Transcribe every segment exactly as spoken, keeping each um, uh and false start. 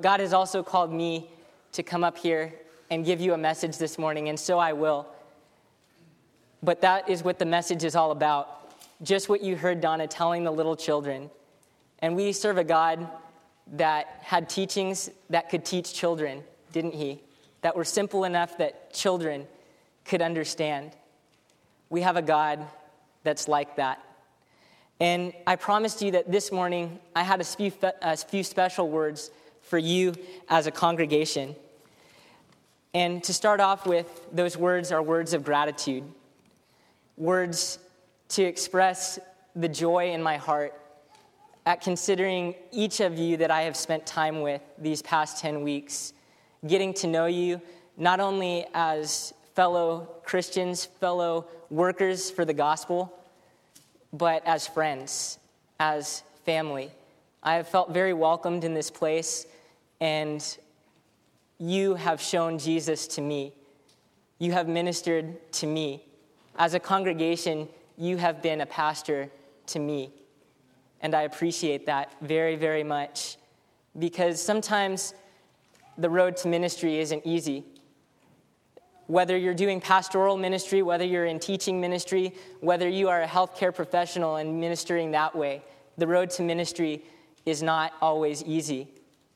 But God has also called me to come up here and give you a message this morning, and so I will. But that is what the message is all about. Just what you heard Donna telling the little children. And we serve a God that had teachings that could teach children, didn't he? That were simple enough that children could understand. We have a God that's like that. And I promised you that this morning I had a few, a few special words for you as a congregation. And to start off with, those words are words of gratitude. Words to express the joy in my heart at considering each of you that I have spent time with these past ten weeks, getting to know you not only as fellow Christians, fellow workers for the gospel, but as friends, as family. I have felt very welcomed in this place, and you have shown Jesus to me. You have ministered to me. As a congregation, you have been a pastor to me. And I appreciate that very, very much, because sometimes the road to ministry isn't easy. Whether you're doing pastoral ministry, whether you're in teaching ministry, whether you are a healthcare professional and ministering that way, the road to ministry is not always easy.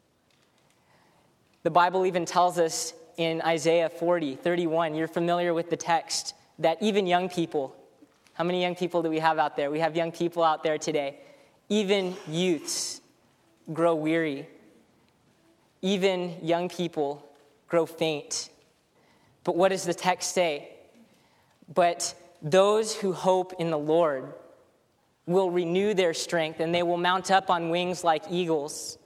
The Bible even tells us in Isaiah forty, thirty-one, you're familiar with the text, that even young people, how many young people do we have out there? We have young people out there today. Even youths grow weary. Even young people grow faint. But what does the text say? But those who hope in the Lord will renew their strength, and they will mount up on wings like eagles.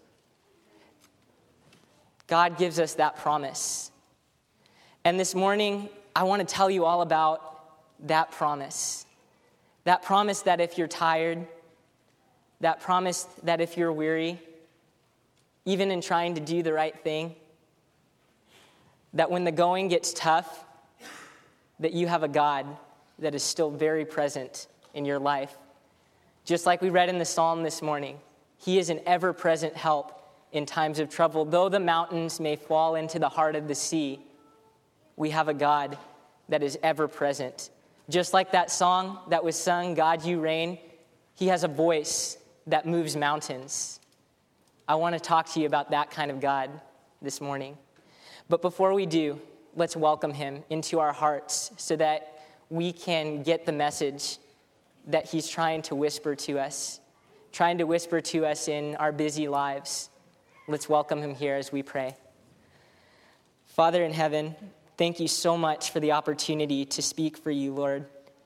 God gives us that promise. And this morning, I want to tell you all about that promise. That promise that if you're tired, that promise that if you're weary, even in trying to do the right thing, that when the going gets tough, that you have a God that is still very present in your life. Just like we read in the psalm this morning, he is an ever-present help in times of trouble. Though the mountains may fall into the heart of the sea, we have a God that is ever-present. Just like that song that was sung, God, You Reign, he has a voice that moves mountains. I want to talk to you about that kind of God this morning. But before we do, let's welcome him into our hearts so that we can get the message that he's trying to whisper to us, trying to whisper to us in our busy lives. Let's welcome him here as we pray. Father in heaven, thank you so much for the opportunity to speak for you, Lord.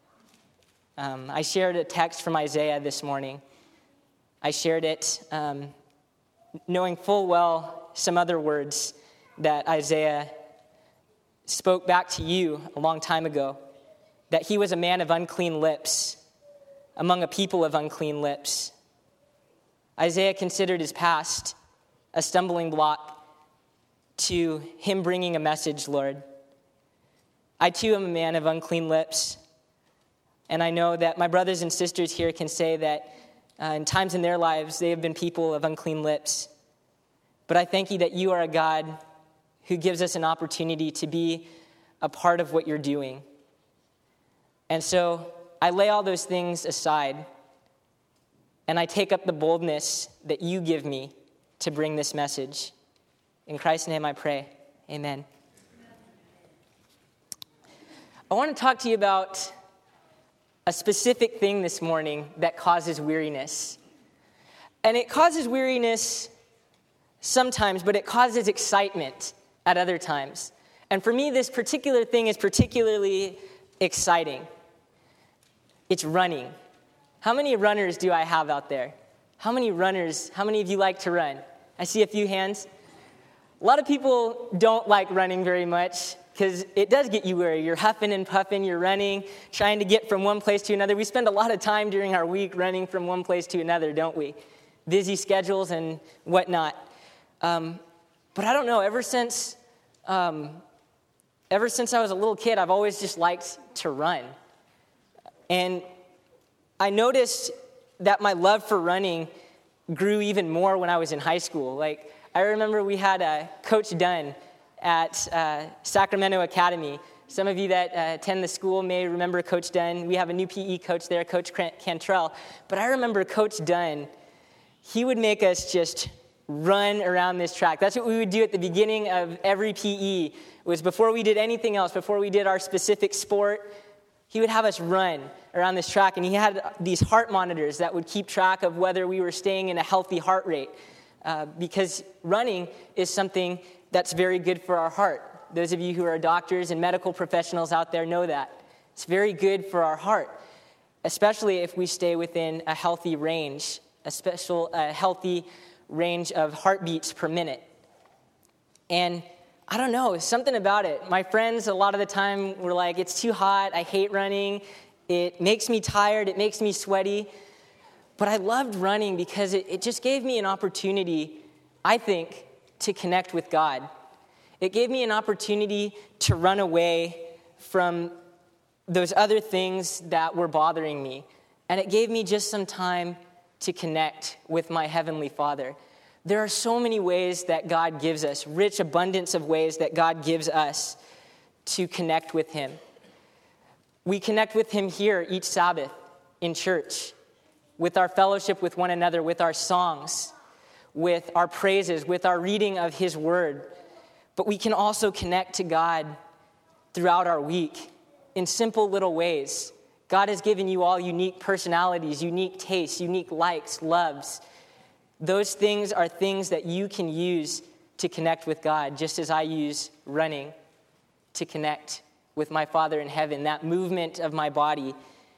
Um, I shared a text from Isaiah this morning. I shared it um, knowing full well some other words that Isaiah spoke back to you a long time ago, that he was a man of unclean lips, among a people of unclean lips. Isaiah considered his past a stumbling block to him bringing a message, Lord. I too am a man of unclean lips, and I know that my brothers and sisters here can say that uh, in times in their lives they have been people of unclean lips. But I thank you that you are a God who gives us an opportunity to be a part of what you're doing. And so I lay all those things aside, and I take up the boldness that you give me to bring this message. In Christ's name I pray, amen. I want to talk to you about a specific thing this morning that causes weariness. And it causes weariness sometimes, but it causes excitement at other times. And for me, this particular thing is particularly exciting. It's running. How many runners do I have out there? How many runners, how many of you like to run? I see a few hands. A lot of people don't like running very much because it does get you weary. You're huffing and puffing, you're running, trying to get from one place to another. We spend a lot of time during our week running from one place to another, don't we? Busy schedules and whatnot. Um, but I don't know, ever since, um, ever since I was a little kid, I've always just liked to run. And I noticed that my love for running grew even more when I was in high school. Like, I remember we had uh, Coach Dunn at uh, Sacramento Academy. Some of you that uh, attend the school may remember Coach Dunn. We have a new P E coach there, Coach Cantrell. But I remember Coach Dunn, he would make us just run around this track. That's what we would do at the beginning of every P E. It was before we did anything else, before we did our specific sport. He would have us run around this track, and he had these heart monitors that would keep track of whether we were staying in a healthy heart rate, uh, because running is something that's very good for our heart. Those of you who are doctors and medical professionals out there know that. It's very good for our heart, especially if we stay within a healthy range, a special, a healthy range of heartbeats per minute. And I don't know, something about it. My friends, a lot of the time, were like, it's too hot, I hate running, it makes me tired, it makes me sweaty. But I loved running because it, it just gave me an opportunity, I think, to connect with God. It gave me an opportunity to run away from those other things that were bothering me. And it gave me just some time to connect with my Heavenly Father. There are so many ways that God gives us, rich abundance of ways that God gives us to connect with Him. We connect with Him here each Sabbath in church, with our fellowship with one another, with our songs, with our praises, with our reading of His Word. But we can also connect to God throughout our week in simple little ways. God has given you all unique personalities, unique tastes, unique likes, loves. Those things are things that you can use to connect with God, just as I use running to connect with my Father in heaven, that movement of my body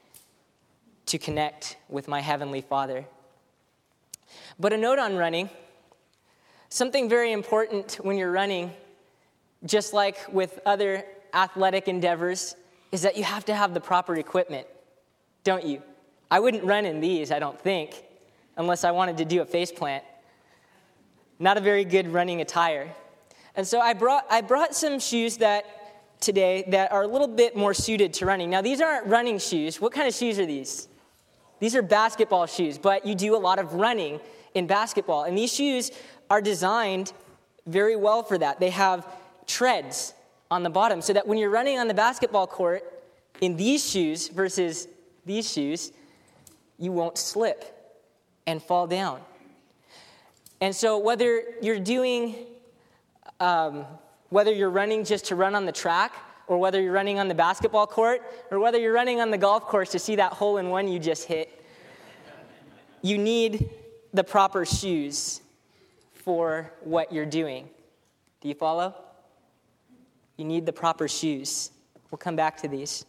to connect with my Heavenly Father. But a note on running, something very important when you're running, just like with other athletic endeavors, is that you have to have the proper equipment, don't you? I wouldn't run in these, I don't think, unless I wanted to do a face plant. Not a very good running attire. And so I brought I brought some shoes that today that are a little bit more suited to running. Now, these aren't running shoes. What kind of shoes are these? These are basketball shoes, but you do a lot of running in basketball. And these shoes are designed very well for that. They have treads on the bottom so that when you're running on the basketball court in these shoes versus these shoes, you won't slip and fall down. And so whether you're doing, um, whether you're running just to run on the track, or whether you're running on the basketball court, or whether you're running on the golf course to see that hole in one you just hit, you need the proper shoes for what you're doing. Do you follow? You need the proper shoes. We'll come back to these.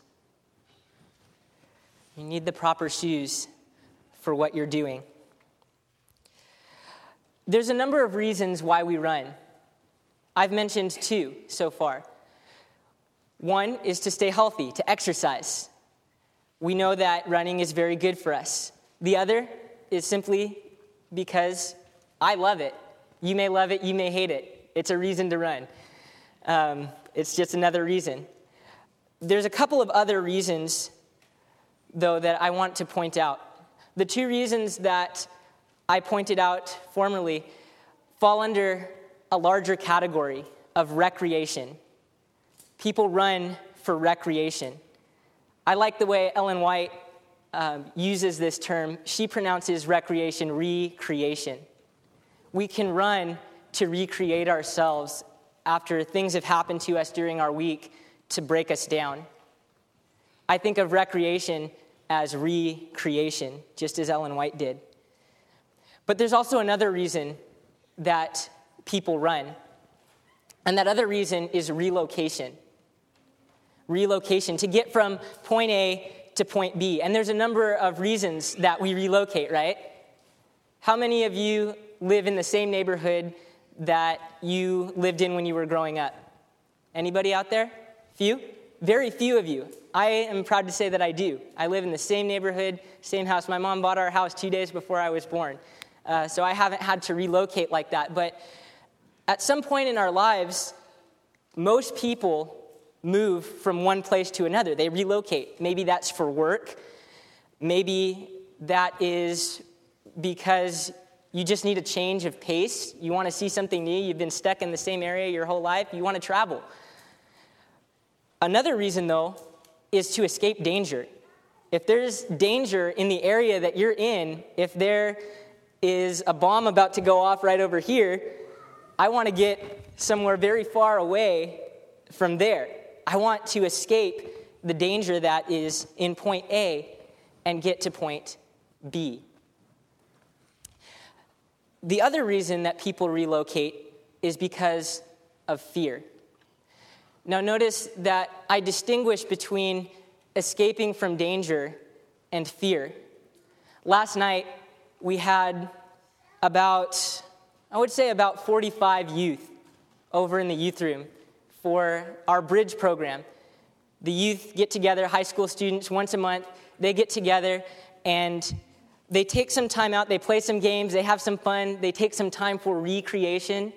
You need the proper shoes for what you're doing. There's a number of reasons why we run. I've mentioned two so far. One is to stay healthy, to exercise. We know that running is very good for us. The other is simply because I love it. You may love it, you may hate it. It's a reason to run. Um, it's just another reason. There's a couple of other reasons, though, that I want to point out. The two reasons that I pointed out formerly fall under a larger category of recreation. People run for recreation. I like the way Ellen White um, uses this term. She pronounces recreation recreation. We can run to recreate ourselves after things have happened to us during our week to break us down. I think of recreation as recreation, just as Ellen White did. But there's also another reason that people run, and that other reason is relocation. Relocation, to get from point A to point B. And there's a number of reasons that we relocate, right? How many of you live in the same neighborhood that you lived in when you were growing up? Anybody out there? Few? Very few of you. I am proud to say that I do. I live in the same neighborhood, same house. My mom bought our house two days before I was born. Uh, so I haven't had to relocate like that. But at some point in our lives, most people move from one place to another. They relocate. Maybe that's for work. Maybe that is because You just need a change of pace. You want to see something new. You've been stuck in the same area your whole life. You want to travel. Another reason, though, is to escape danger. If there's danger in the area that you're in, if there is a bomb about to go off right over here, I want to get somewhere very far away from there. I want to escape the danger that is in point A and get to point B. The other reason that people relocate is because of fear. Now notice that I distinguish between escaping from danger and fear. Last night we had about, I would say about forty-five youth over in the youth room for our Bridge program. The youth get together, high school students, once a month. They get together and they take some time out. They play some games. They have some fun. They take some time for recreation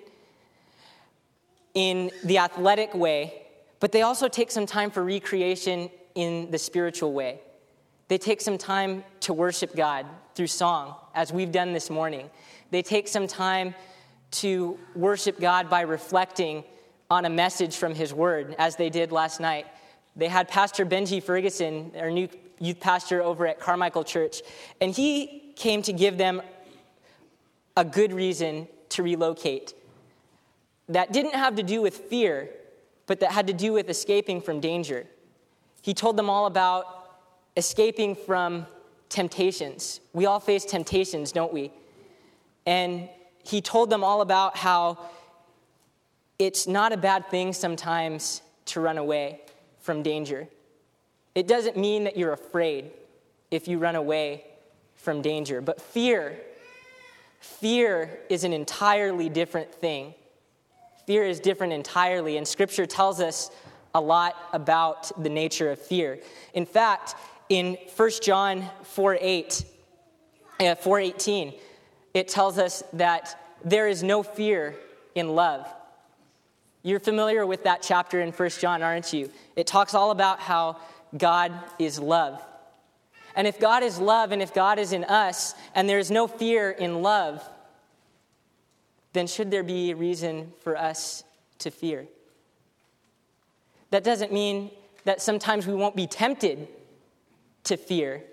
in the athletic way, but they also take some time for recreation in the spiritual way. They take some time to worship God through song, as we've done this morning. They take some time to worship God by reflecting on a message from His Word, as they did last night. They had Pastor Benji Ferguson, our new youth pastor over at Carmichael Church, and he came to give them a good reason to relocate. That didn't have to do with fear, but that had to do with escaping from danger. He told them all about escaping from temptations. We all face temptations, don't we? And he told them all about how it's not a bad thing sometimes to run away from danger. It doesn't mean that you're afraid if you run away from danger. But fear, fear is an entirely different thing. Fear is different entirely, and Scripture tells us a lot about the nature of fear. In fact, in First John four eight, uh, four eighteen, it tells us that there is no fear in love. You're familiar with that chapter in First John, aren't you? It talks all about how God is love. And if God is love, and if God is in us, and there is no fear in love, then should there be a reason for us to fear? That doesn't mean that sometimes we won't be tempted to fear.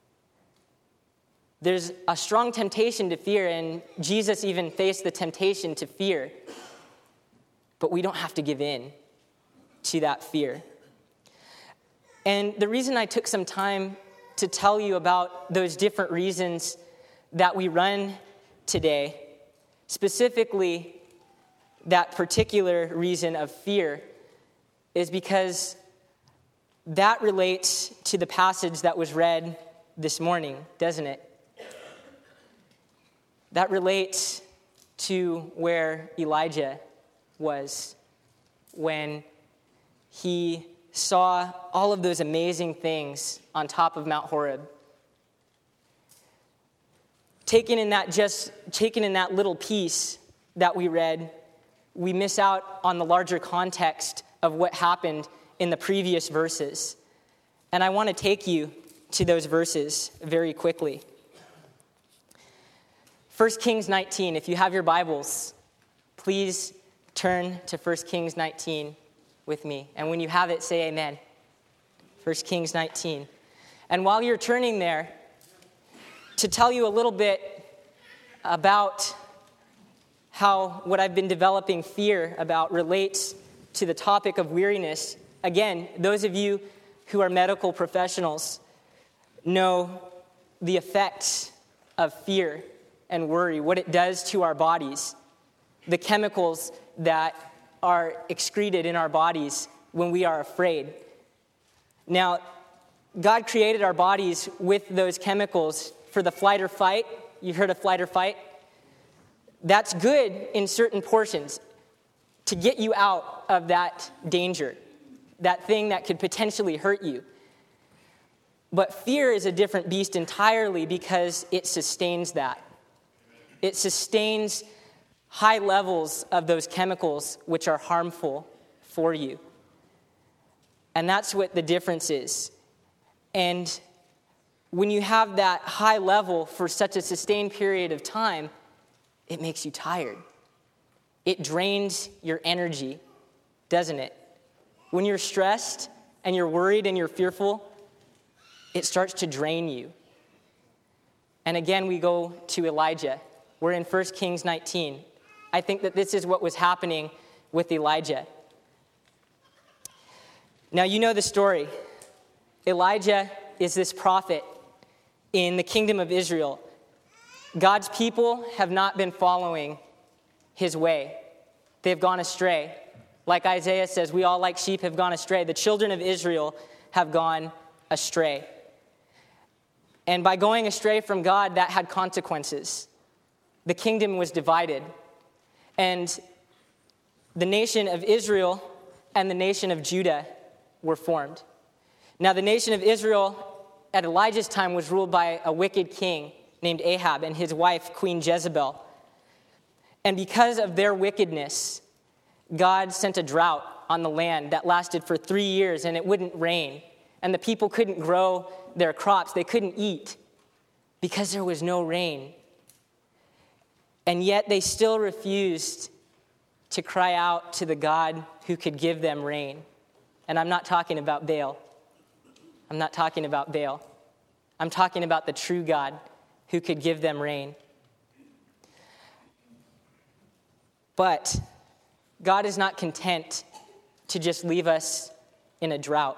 There's a strong temptation to fear, and Jesus even faced the temptation to fear. But we don't have to give in to that fear. And the reason I took some time to tell you about those different reasons that we run today, specifically that particular reason of fear, is because that relates to the passage that was read this morning, doesn't it? That relates to where Elijah was when he saw all of those amazing things on top of Mount Horeb. Taken in that just taken in that little piece that we read, we miss out on the larger context of what happened in the previous verses. And I want to take you to those verses very quickly. First Kings nineteen, if you have your Bibles, please turn to First Kings nineteen with me. And when you have it, say amen. First Kings nineteen. And while you're turning there, to tell you a little bit about how what I've been developing fear about relates to the topic of weariness. Again, those of you who are medical professionals know the effects of fear and worry, what it does to our bodies, the chemicals that are excreted in our bodies when we are afraid. Now, God created our bodies with those chemicals for the flight or fight. You heard of flight or fight? That's good in certain portions to get you out of that danger, that thing that could potentially hurt you. But fear is a different beast entirely because it sustains that. It sustains high levels of those chemicals which are harmful for you. And that's what the difference is. And when you have that high level for such a sustained period of time, it makes you tired. It drains your energy, doesn't it? When you're stressed and you're worried and you're fearful, it starts to drain you. And again, we go to Elijah. We're in First Kings nineteen. I think that this is what was happening with Elijah. Now, you know the story. Elijah is this prophet in the kingdom of Israel. God's people have not been following his way. They've gone astray. Like Isaiah says, we all like sheep have gone astray. The children of Israel have gone astray. And by going astray from God, that had consequences. The kingdom was divided. And the nation of Israel and the nation of Judah were formed. Now, the nation of Israel at Elijah's time was ruled by a wicked king named Ahab and his wife, Queen Jezebel. And because of their wickedness, God sent a drought on the land that lasted for three years, and it wouldn't rain. And the people couldn't grow their crops. They couldn't eat because there was no rain. And yet they still refused to cry out to the God who could give them rain. And I'm not talking about Baal. I'm not talking about Baal. I'm talking about the true God who could give them rain. But God is not content to just leave us in a drought.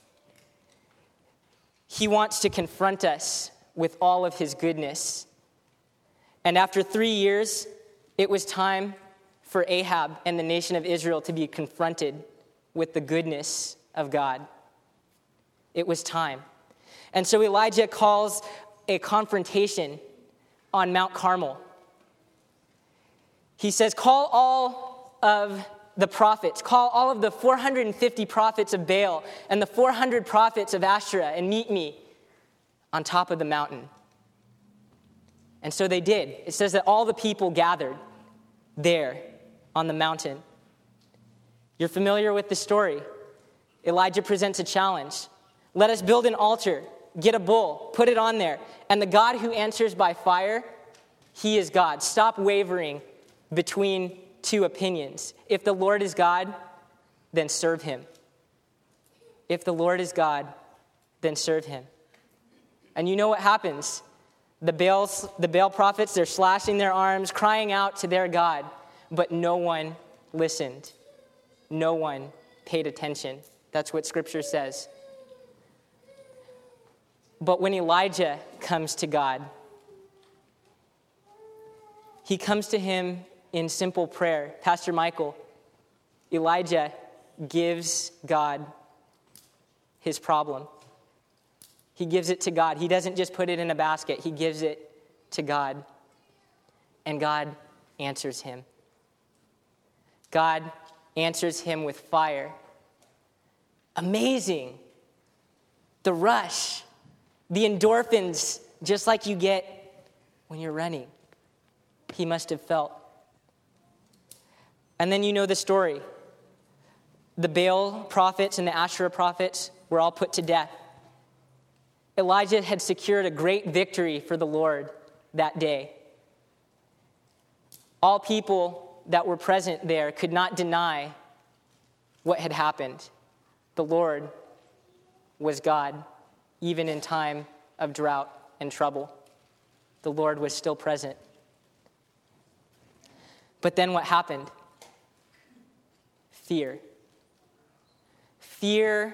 He wants to confront us with all of his goodness. And after three years, it was time for Ahab and the nation of Israel to be confronted with the goodness of God. It was time. And so Elijah calls a confrontation on Mount Carmel. He says, call all of the prophets, call all of the four hundred fifty prophets of Baal and the four hundred prophets of Asherah and meet me on top of the mountain. And so they did. It says that all the people gathered there on the mountain. You're familiar with the story. Elijah presents a challenge. Let us build an altar, get a bull, put it on there. And the God who answers by fire, he is God. Stop wavering between two opinions. If the Lord is God, then serve him. If the Lord is God, then serve him. And you know what happens? The Baals, the Baal prophets, they're slashing their arms, crying out to their God, but no one listened. No one paid attention. That's what Scripture says. But when Elijah comes to God, he comes to him in simple prayer. Pastor Michael, Elijah gives God his problem. He gives it to God. He doesn't just put it in a basket. He gives it to God. And God answers him. God answers him with fire. Amazing. The rush. The endorphins, just like you get when you're running. He must have felt. And then you know the story. The Baal prophets and the Asherah prophets were all put to death. Elijah had secured a great victory for the Lord that day. All people that were present there could not deny what had happened. The Lord was God, even in time of drought and trouble. The Lord was still present. But then what happened? Fear. Fear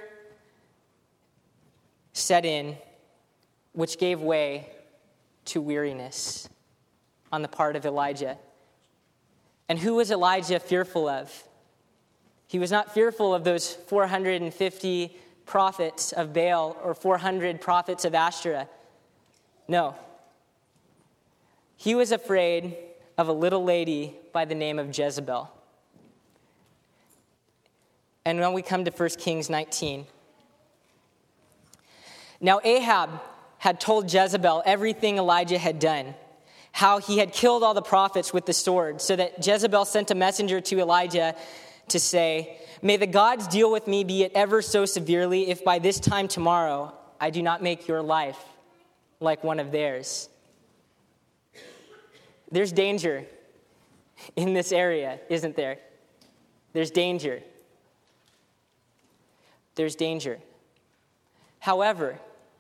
set in, which gave way to weariness on the part of Elijah. And who was Elijah fearful of? He was not fearful of those four hundred fifty prophets of Baal or four hundred prophets of Asherah. No. He was afraid of a little lady by the name of Jezebel. And when we come to First Kings nineteen. Now Ahab had told Jezebel everything Elijah had done, how he had killed all the prophets with the sword, so that Jezebel sent a messenger to Elijah to say, "May the gods deal with me, be it ever so severely, if by this time tomorrow I do not make your life like one of theirs." There's danger in this area, isn't there? There's danger. There's danger. However,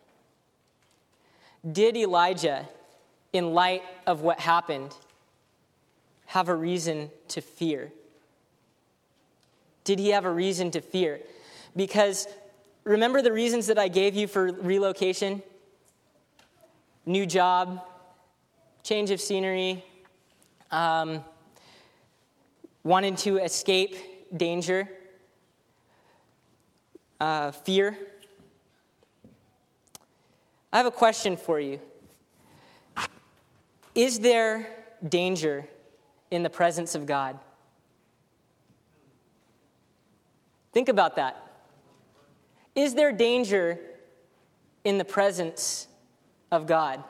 did Elijah, in light of what happened, have a reason to fear? Did he have a reason to fear? Because remember the reasons that I gave you for relocation? New job, change of scenery, um, wanting to escape danger, uh, fear. I have a question for you. Is there danger in the presence of God? Think about that. Is there danger in the presence of God?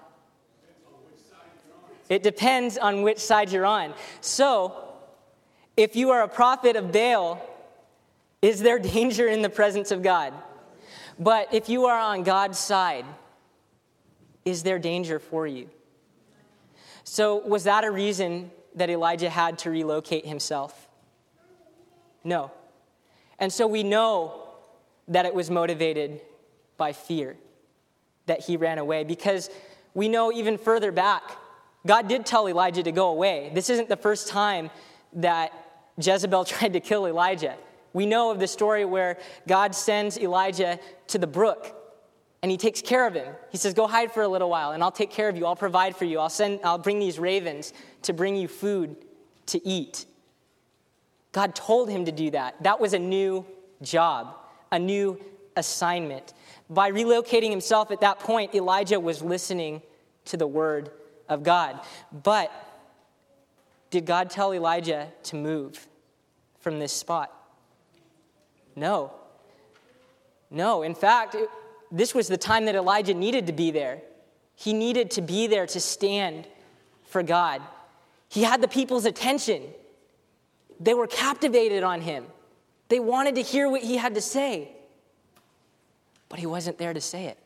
It depends on which side you're on. So, if you are a prophet of Baal, is there danger in the presence of God? But if you are on God's side, is there danger for you? So, was that a reason that Elijah had to relocate himself? No. And so we know that it was motivated by fear that he ran away, because we know even further back, God did tell Elijah to go away. This isn't the first time that Jezebel tried to kill Elijah. We know of the story where God sends Elijah to the brook, and he takes care of him. He says, go hide for a little while, and I'll take care of you. I'll provide for you. I'll send. I'll bring these ravens to bring you food to eat. God told him to do that. That was a new job, a new assignment. By relocating himself at that point, Elijah was listening to the word of God. But did God tell Elijah to move from this spot? No. No. In fact, it, this was the time that Elijah needed to be there. He needed to be there to stand for God. He had the people's attention. They were captivated on him. They wanted to hear what he had to say. But he wasn't there to say it.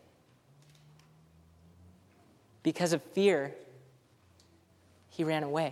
Because of fear, he ran away.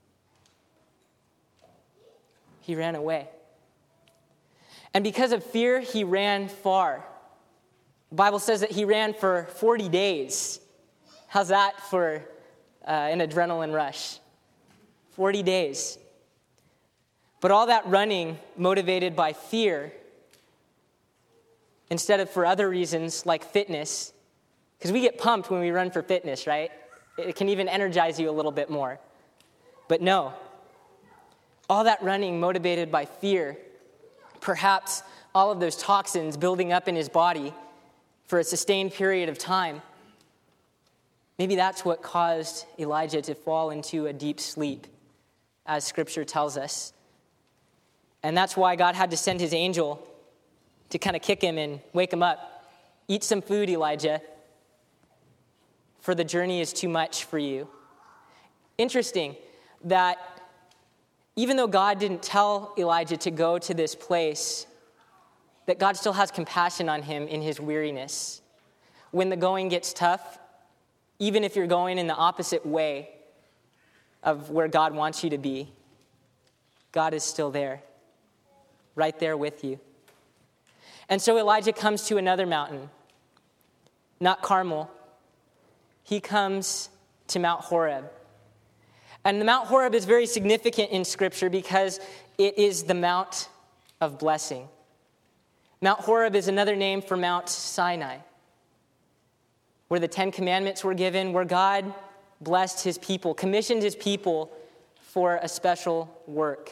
He ran away. And because of fear, he ran far. The Bible says that he ran for forty days. How's that for uh, an adrenaline rush? forty days. But all that running motivated by fear instead of for other reasons like fitness, because we get pumped when we run for fitness, right? It can even energize you a little bit more. But no, all that running motivated by fear, perhaps all of those toxins building up in his body for a sustained period of time, maybe that's what caused Elijah to fall into a deep sleep, as Scripture tells us. And that's why God had to send his angel to kind of kick him and wake him up. Eat some food, Elijah, for the journey is too much for you. Interesting that even though God didn't tell Elijah to go to this place, that God still has compassion on him in his weariness. When the going gets tough, even if you're going in the opposite way of where God wants you to be, God is still there, right there with you. And so Elijah comes to another mountain, not Carmel. He comes to Mount Horeb. And the Mount Horeb is very significant in Scripture because it is the Mount of blessing. Mount Horeb is another name for Mount Sinai, where the Ten Commandments were given, where God blessed his people, commissioned his people for a special work.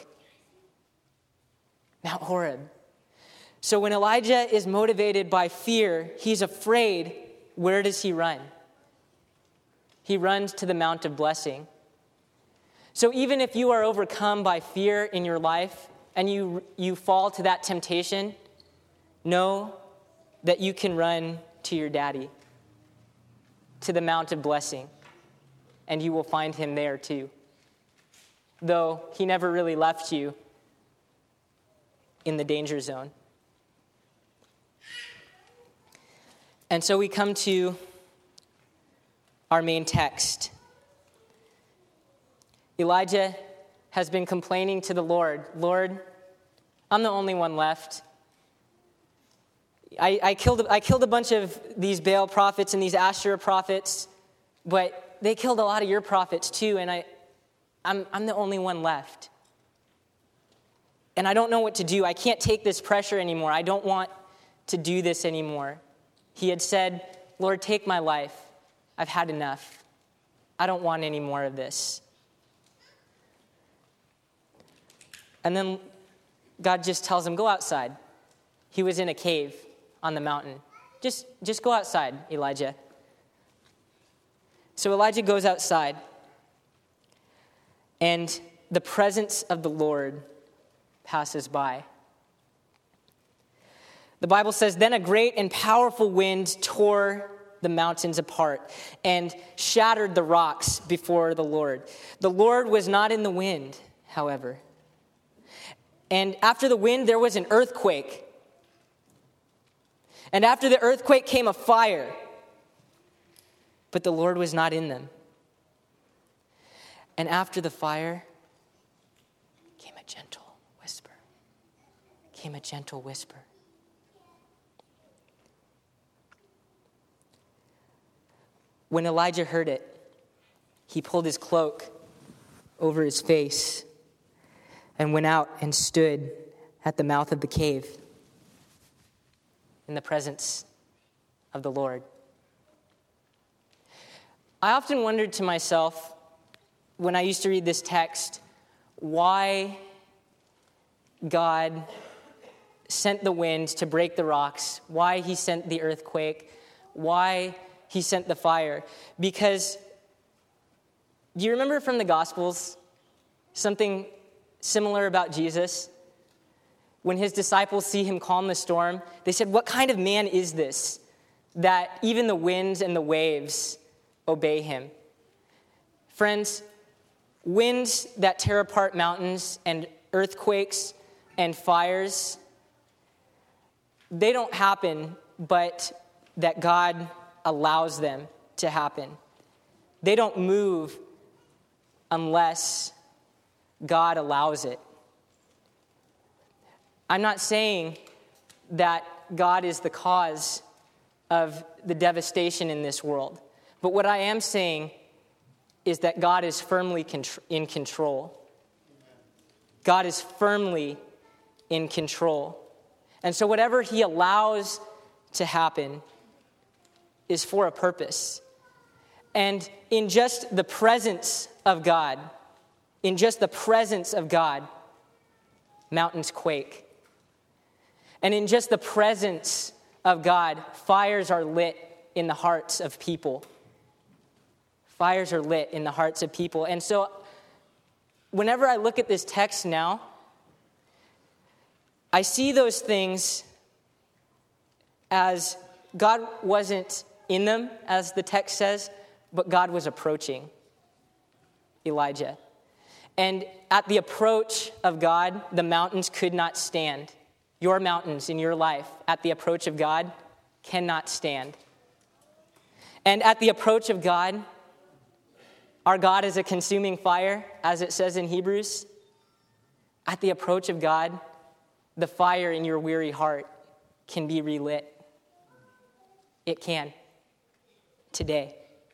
Mount Horeb. So when Elijah is motivated by fear, he's afraid, where does he run? He runs to the Mount of blessing. So even if you are overcome by fear in your life and you, you fall to that temptation, know that you can run to your daddy, to the Mount of blessing, and you will find him there too. Though he never really left you in the danger zone. And so we come to our main text. Elijah has been complaining to the Lord, Lord, I'm the only one left. I, I, killed, I killed a bunch of these Baal prophets and these Asherah prophets, but they killed a lot of your prophets too, and I, I'm, I'm the only one left. And I don't know what to do. I can't take this pressure anymore. I don't want to do this anymore. He had said, Lord, take my life. I've had enough. I don't want any more of this. And then God just tells him, go outside. He was in a cave on the mountain. Just, just go outside, Elijah. So Elijah goes outside, and the presence of the Lord passes by. The Bible says, then a great and powerful wind tore the mountains apart and shattered the rocks before the Lord. The Lord was not in the wind, however. And after the wind, there was an earthquake. And after the earthquake came a fire, but the Lord was not in them. And after the fire came a gentle whisper. Came a gentle whisper. When Elijah heard it, he pulled his cloak over his face and went out and stood at the mouth of the cave in the presence of the Lord. I often wondered to myself, when I used to read this text, why God sent the wind to break the rocks, why he sent the earthquake, why he sent the fire. Because, do you remember from the Gospels something similar about Jesus? When his disciples see him calm the storm, they said, what kind of man is this, that even the winds and the waves obey him? Friends, winds that tear apart mountains and earthquakes and fires, they don't happen, but that God allows them to happen. They don't move unless God allows it. I'm not saying that God is the cause of the devastation in this world, but what I am saying is that God is firmly in control. God is firmly in control. And so whatever he allows to happen is for a purpose. And in just the presence of God, in just the presence of God, mountains quake. And in just the presence of God, fires are lit in the hearts of people. Fires are lit in the hearts of people. And so whenever I look at this text now, I see those things as God wasn't in them, as the text says, but God was approaching Elijah. And at the approach of God, the mountains could not stand. Your mountains in your life, at the approach of God, cannot stand. And at the approach of God, our God is a consuming fire, as it says in Hebrews. At the approach of God, the fire in your weary heart can be relit. It can. Today.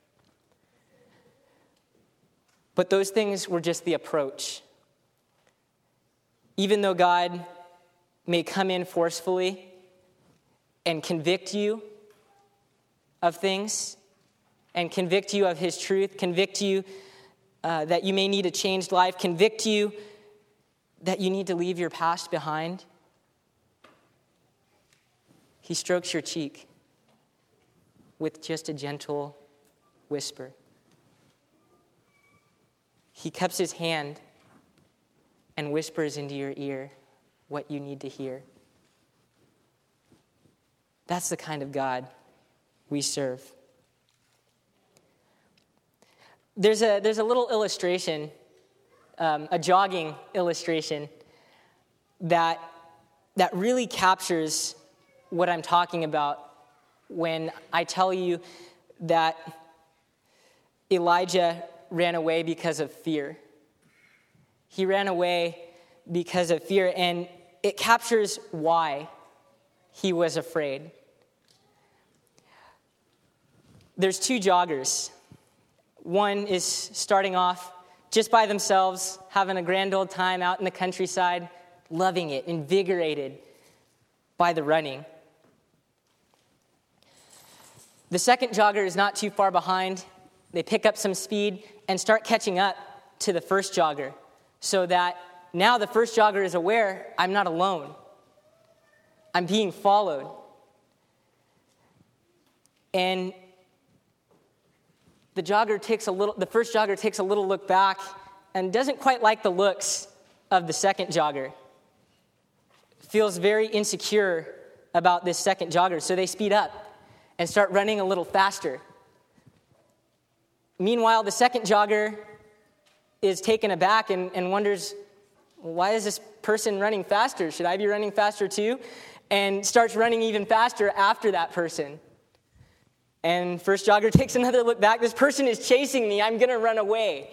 But those things were just the approach. Even though God may come in forcefully and convict you of things, and convict you of his truth, convict you uh, that you may need a changed life, convict you that you need to leave your past behind, he strokes your cheek with just a gentle whisper. He cups his hand and whispers into your ear what you need to hear. That's the kind of God we serve. There's a there's a little illustration, um, a jogging illustration that that really captures what I'm talking about when I tell you that Elijah ran away because of fear. He ran away because of fear, and it captures why he was afraid. There's two joggers. One is starting off just by themselves, having a grand old time out in the countryside, loving it, invigorated by the running. The second jogger is not too far behind. They pick up some speed and start catching up to the first jogger, so that now the first jogger is aware, I'm not alone. I'm being followed. And the jogger takes a little, the first jogger takes a little look back and doesn't quite like the looks of the second jogger. Feels very insecure about this second jogger, so they speed up and start running a little faster. Meanwhile, the second jogger is taken aback and, and wonders, why is this person running faster? Should I be running faster too? And starts running even faster after that person. And first jogger takes another look back. This person is chasing me. I'm going to run away.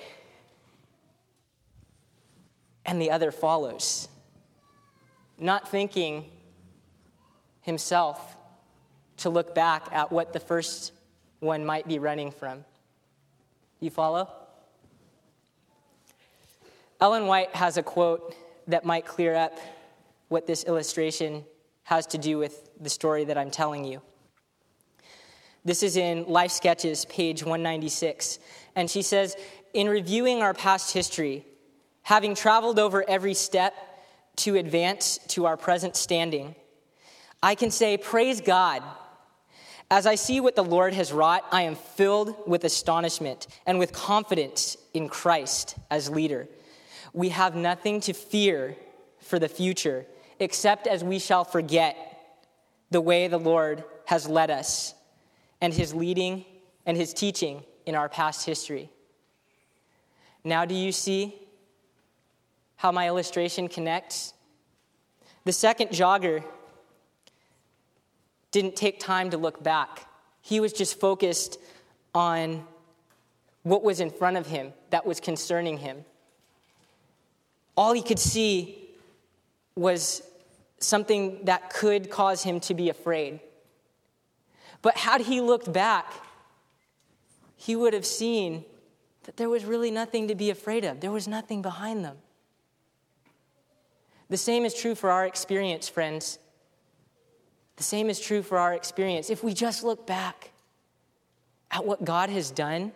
And the other follows, not thinking himself to look back at what the first one might be running from. You follow? Ellen White has a quote that might clear up what this illustration has to do with the story that I'm telling you. This is in Life Sketches, page one ninety-six. And she says, in reviewing our past history, having traveled over every step to advance to our present standing, I can say, praise God. As I see what the Lord has wrought, I am filled with astonishment and with confidence in Christ as leader. We have nothing to fear for the future, except as we shall forget the way the Lord has led us and his leading and his teaching in our past history. Now do you see how my illustration connects? The second jogger didn't take time to look back. He was just focused on what was in front of him that was concerning him. All he could see was something that could cause him to be afraid. But had he looked back, he would have seen that there was really nothing to be afraid of. There was nothing behind them. The same is true for our experience, friends. The same is true for our experience. If we just look back at what God has done,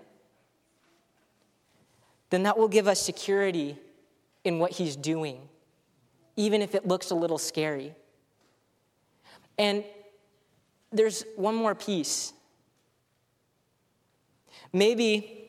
then that will give us security in what he's doing, even if it looks a little scary. And there's one more piece. Maybe,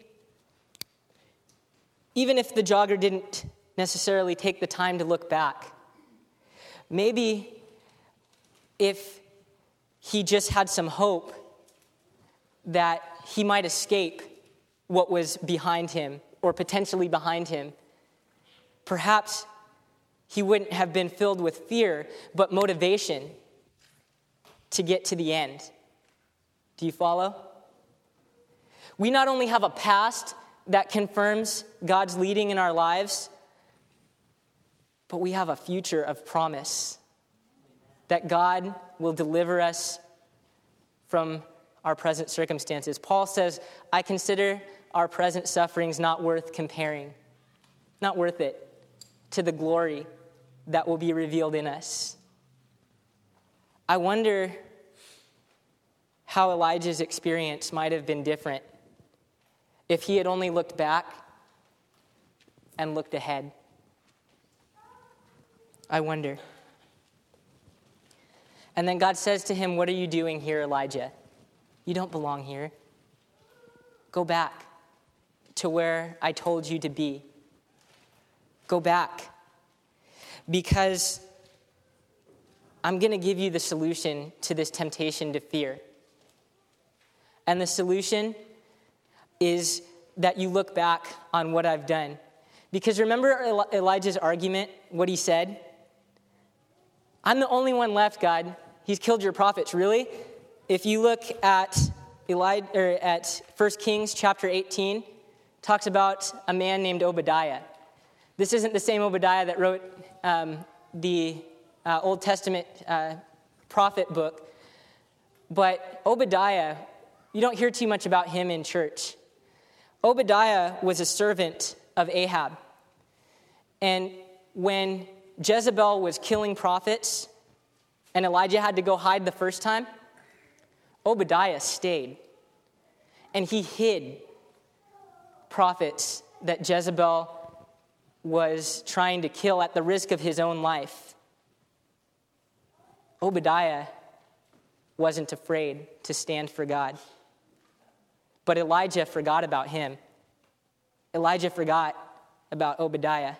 even if the jogger didn't necessarily take the time to look back, maybe if he just had some hope that he might escape what was behind him or potentially behind him, perhaps he wouldn't have been filled with fear, but motivation to get to the end. Do you follow? We not only have a past that confirms God's leading in our lives, but we have a future of promise that God will deliver us from our present circumstances. Paul says, I consider our present sufferings not worth comparing, not worth it to the glory that will be revealed in us. I wonder how Elijah's experience might have been different if he had only looked back and looked ahead. I wonder. And then God says to him, what are you doing here, Elijah? You don't belong here. Go back to where I told you to be. Go back. Because I'm going to give you the solution to this temptation to fear. And the solution is that you look back on what I've done. Because remember Elijah's argument, what he said? I'm the only one left, God. He's killed your prophets. Really? If you look at Elijah, or at First Kings chapter eighteen, talks about a man named Obadiah. This isn't the same Obadiah that wrote um, the uh, Old Testament uh, prophet book, but Obadiah, you don't hear too much about him in church. Obadiah was a servant of Ahab. And when Jezebel was killing prophets and Elijah had to go hide the first time, Obadiah stayed. And he hid prophets that Jezebel was trying to kill at the risk of his own life. Obadiah wasn't afraid to stand for God. But Elijah forgot about him. Elijah forgot about Obadiah.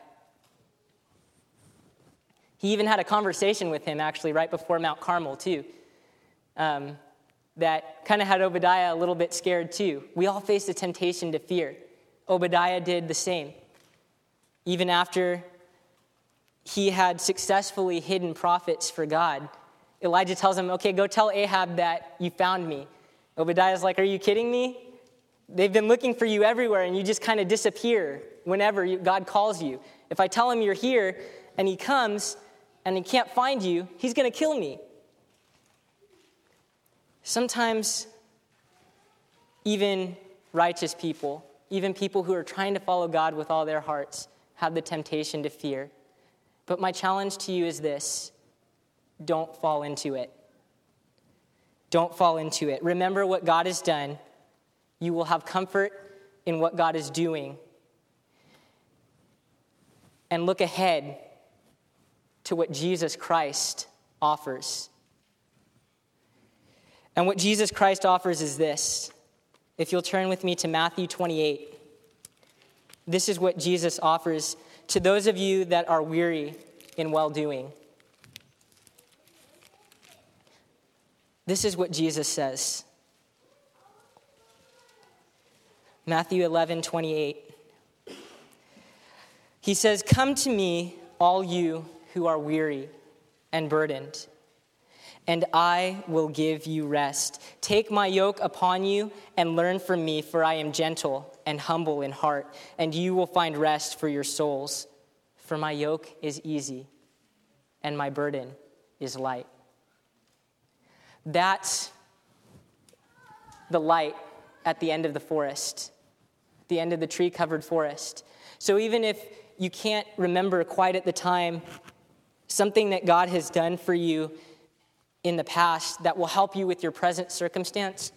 He even had a conversation with him, actually, right before Mount Carmel, too, um, that kind of had Obadiah a little bit scared, too. We all face the temptation to fear. Obadiah did the same. Even after he had successfully hidden prophets for God, Elijah tells him, okay, go tell Ahab that you found me. Obadiah's like, are you kidding me? They've been looking for you everywhere, and you just kind of disappear whenever you, God calls you. If I tell him you're here, and he comes, and he can't find you, he's going to kill me. Sometimes, even righteous people, even people who are trying to follow God with all their hearts, have the temptation to fear. But my challenge to you is this: don't fall into it. Don't fall into it. Remember what God has done. You will have comfort in what God is doing. And look ahead to what Jesus Christ offers. And what Jesus Christ offers is this. If you'll turn with me to Matthew twenty-eight. This is what Jesus offers to those of you that are weary in well-doing. This is what Jesus says. Matthew eleven twenty-eight. He says, come to me, all you who are weary and burdened, and I will give you rest. Take my yoke upon you and learn from me, for I am gentle and humble in heart, and you will find rest for your souls. For my yoke is easy, and my burden is light. That's the light at the end of the forest, the end of the tree-covered forest. So even if you can't remember quite at the time something that God has done for you in the past that will help you with your present circumstance,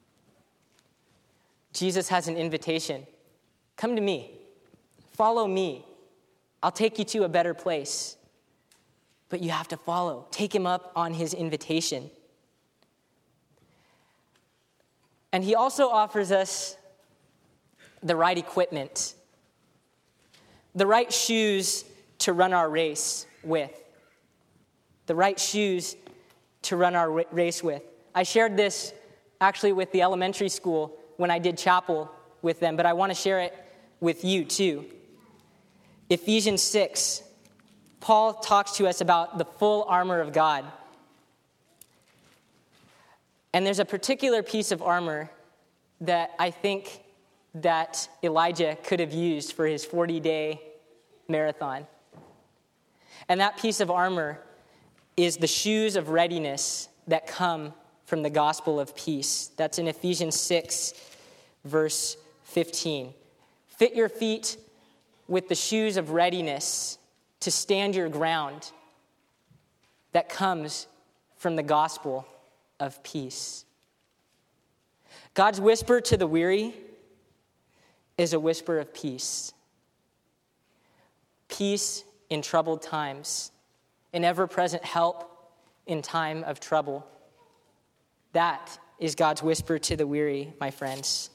Jesus has an invitation. Come to me. Follow me. I'll take you to a better place. But you have to follow. Take him up on his invitation. And he also offers us the right equipment, the right shoes to run our race with, the right shoes to run our race with. I shared this actually with the elementary school when I did chapel with them, but I want to share it with you too. Ephesians six, Paul talks to us about the full armor of God. And there's a particular piece of armor that I think that Elijah could have used for his forty-day marathon. And that piece of armor is the shoes of readiness that come from the gospel of peace. That's in Ephesians six, verse fifteen. Fit your feet with the shoes of readiness to stand your ground that comes from the gospel of peace. God's whisper to the weary is a whisper of peace. Peace in troubled times, an ever-present help in time of trouble. That is God's whisper to the weary, my friends.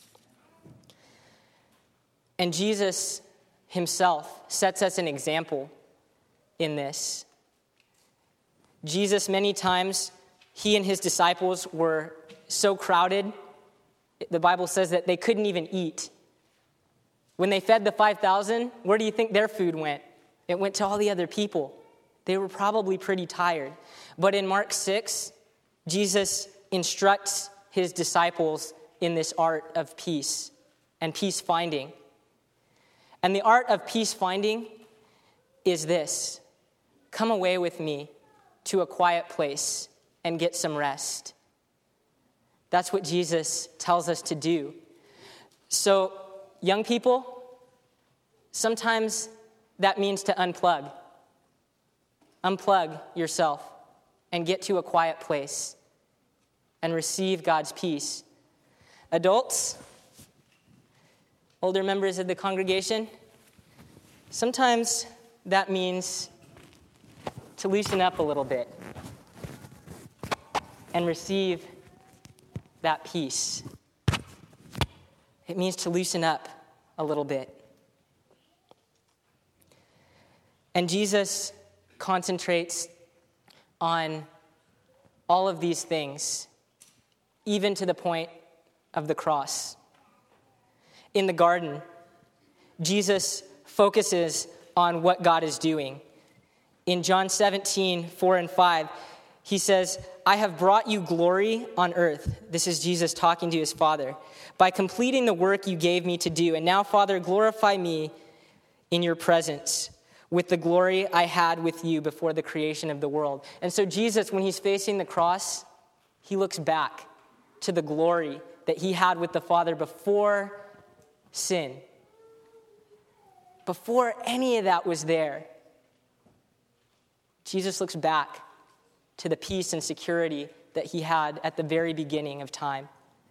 And Jesus himself sets us an example in this. Jesus, many times, he and his disciples were so crowded, the Bible says that they couldn't even eat. When they fed the five thousand, where do you think their food went? It went to all the other people. They were probably pretty tired. But in Mark six, Jesus instructs his disciples in this art of peace and peace finding. And the art of peace finding is this: come away with me to a quiet place and get some rest. That's what Jesus tells us to do. So, young people, sometimes that means to unplug. Unplug yourself and get to a quiet place and receive God's peace. Adults, older members of the congregation, sometimes that means to loosen up a little bit and receive that peace. It means to loosen up a little bit. And Jesus concentrates on all of these things, even to the point of the cross. In the garden, Jesus focuses on what God is doing. In John seventeen, four and five, he says, I have brought you glory on earth. This is Jesus talking to his Father. By completing the work you gave me to do. And now, Father, glorify me in your presence with the glory I had with you before the creation of the world. And so Jesus, when he's facing the cross, he looks back to the glory that he had with the Father before sin. Before any of that was there. Jesus looks back to the peace and security that he had at the very beginning of time.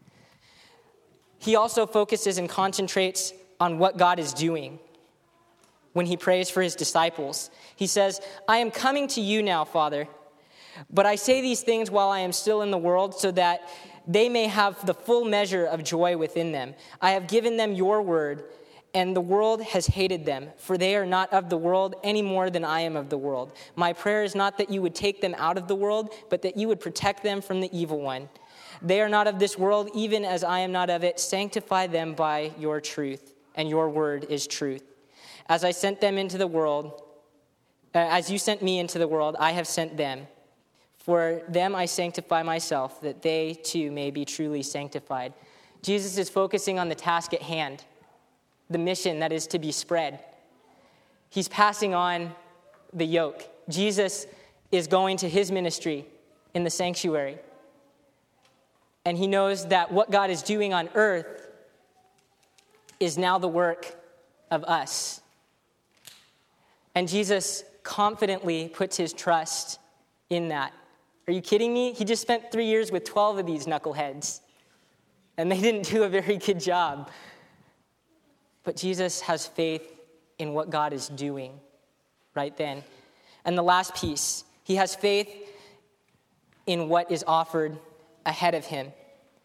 He also focuses and concentrates on what God is doing when he prays for his disciples. He says, I am coming to you now, Father, but I say these things while I am still in the world so that they may have the full measure of joy within them. I have given them your word, and the world has hated them, for they are not of the world any more than I am of the world. My prayer is not that you would take them out of the world, but that you would protect them from the evil one. They are not of this world, even as I am not of it. Sanctify them by your truth, and your word is truth. As I sent them into the world, uh, as you sent me into the world, I have sent them. For them I sanctify myself, that they too may be truly sanctified. Jesus is focusing on the task at hand, the mission that is to be spread. He's passing on the yoke. Jesus is going to his ministry in the sanctuary. And he knows that what God is doing on earth is now the work of us. And Jesus confidently puts his trust in that. Are you kidding me? He just spent three years with twelve of these knuckleheads, and they didn't do a very good job. But Jesus has faith in what God is doing right then. And the last piece, he has faith in what is offered ahead of him.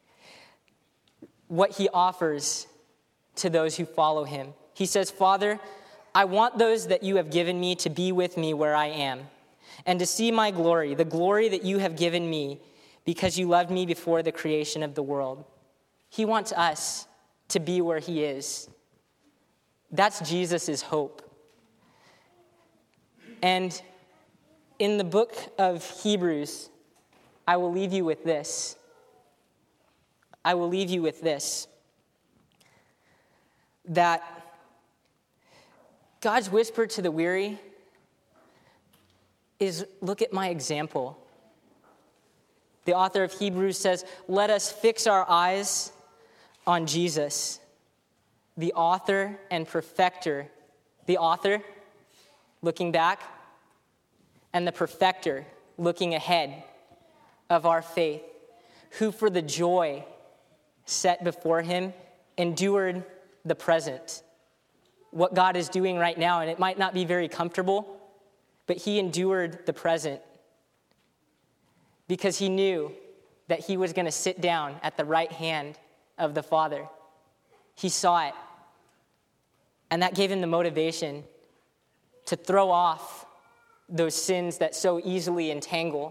What he offers to those who follow him. He says, Father, I want those that you have given me to be with me where I am, and to see my glory, the glory that you have given me because you loved me before the creation of the world. He wants us to be where he is. That's Jesus' hope. And in the book of Hebrews, I will leave you with this. I will leave you with this. That God's whisper to the weary is, look at my example. The author of Hebrews says, let us fix our eyes on Jesus, the author and perfecter. The author, looking back, and the perfecter, looking ahead of our faith, who for the joy set before him endured the present. What God is doing right now, and it might not be very comfortable, but he endured the present because he knew that he was going to sit down at the right hand of the Father. He saw it, and that gave him the motivation to throw off those sins that so easily entangle,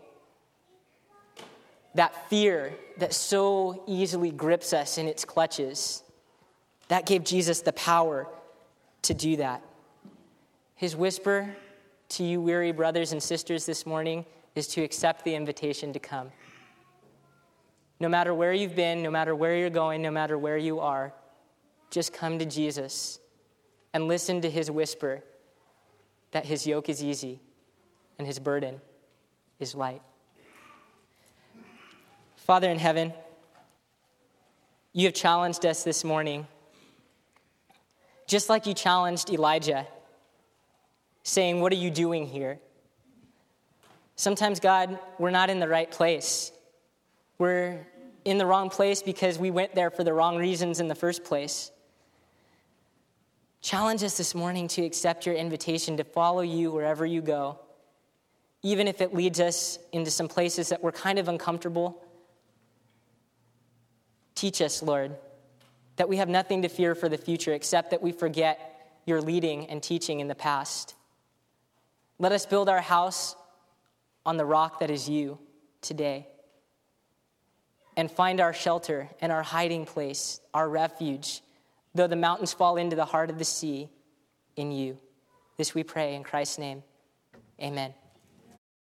that fear that so easily grips us in its clutches. That gave Jesus the power to do that. His whisper to you weary brothers and sisters this morning is to accept the invitation to come. No matter where you've been, no matter where you're going, no matter where you are, just come to Jesus and listen to his whisper that his yoke is easy and his burden is light. Father in heaven, you have challenged us this morning, just like you challenged Elijah, saying, "What are you doing here?" Sometimes, God, we're not in the right place. We're in the wrong place because we went there for the wrong reasons in the first place. Challenge us this morning to accept your invitation to follow you wherever you go, even if it leads us into some places that we're kind of uncomfortable. Teach us, Lord, that we have nothing to fear for the future except that we forget your leading and teaching in the past. Let us build our house on the rock that is you today, and find our shelter and our hiding place, our refuge, though the mountains fall into the heart of the sea, in you. This we pray in Christ's name. Amen.